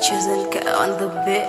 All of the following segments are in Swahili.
Chosen girl on the bed.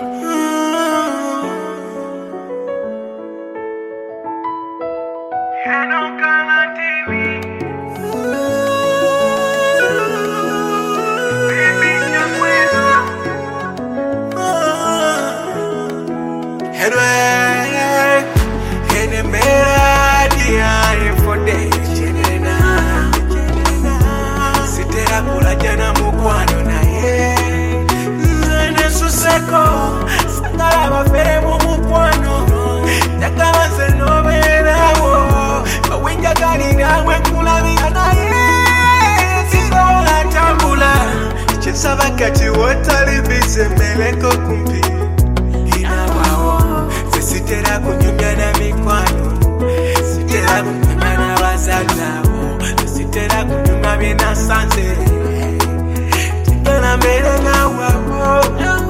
Sabakati wotali bisemeleko kumpi inawao sisitera kunyumya na mikwano sitera kunyumya na bazalao sitera kunyumya bina sanze tigana mbele na wao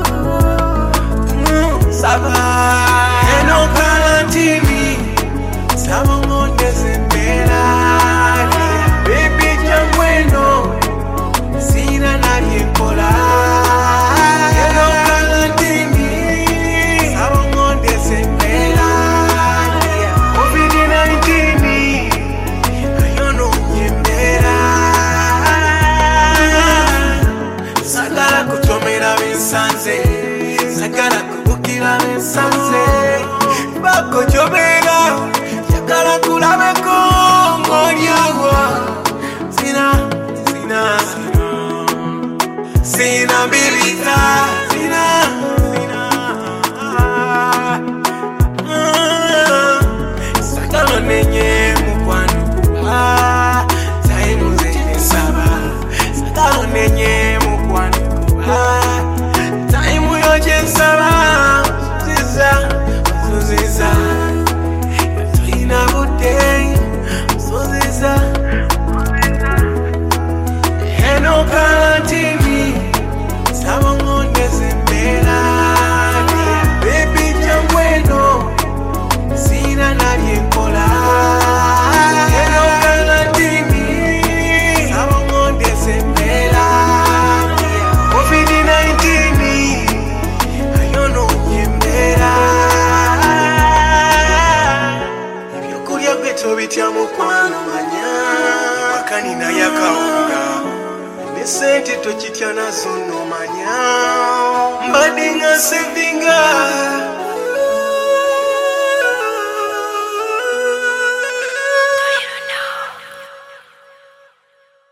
saba eno kalantini saba ngonde zembela baby jangweno sina nadie kola eno kalantini sabongonde sembela COVID-19 ayono nyembera sagala kutomera bensanze sagala kubukira bensanze bako jobera sagala kulabeko ngolyawa Sina bilita, sakalo nenye mukwano taimu zenye saba sakalo nenye mukwano taimu yoje saba Zuziza Yatoina bude Zuziza Eno kalantini sabongonde zembela baby jangweno sina nadie kola eno kalantini sabongonde zembela COVID-19 ayono nyembera ebyokulya gweto bitya mukwano manya makanina yakawunga sente tochitya nazo no manya mbadinga sevinga